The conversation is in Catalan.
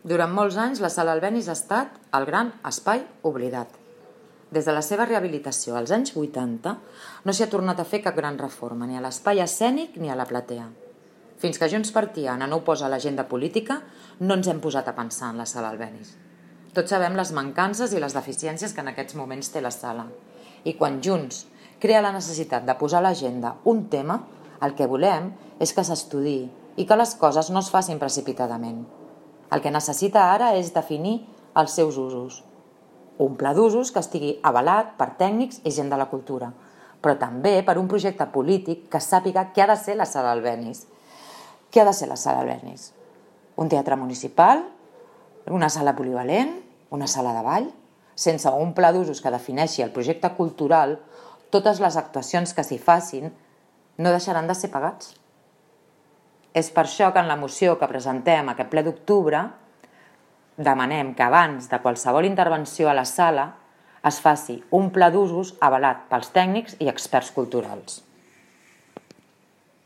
Durant molts anys, la Sala Albéniz ha estat el gran espai oblidat. Des de la seva rehabilitació als anys 80 no s'hi ha tornat a fer cap gran reforma, ni a l'espai escènic ni a la platea. Fins que Junts per Tiana no ho posa a l'agenda política, no ens hem posat a pensar en la Sala Albéniz. Tots sabem les mancances i les deficiències que en aquests moments té la sala. I quan Junts crea la necessitat de posar a l'agenda un tema, el que volem és que s'estudiï i que les coses no es facin precipitadament. El que necessita ara és definir els seus usos. Un pla d'usos que estigui avalat per tècnics i gent de la cultura, però també per un projecte polític que sàpiga què ha de ser la Sala Albéniz. Què ha de ser la Sala Albéniz? Un teatre municipal? Una sala polivalent? Una sala de ball? Sense un pla d'usos que defineixi el projecte cultural, totes les actuacions que s'hi facin no deixaran de ser pagats. És per això que en la moció que presentem aquest ple d'octubre demanem que abans de qualsevol intervenció a la sala es faci un pla d'usos avalat pels tècnics i experts culturals.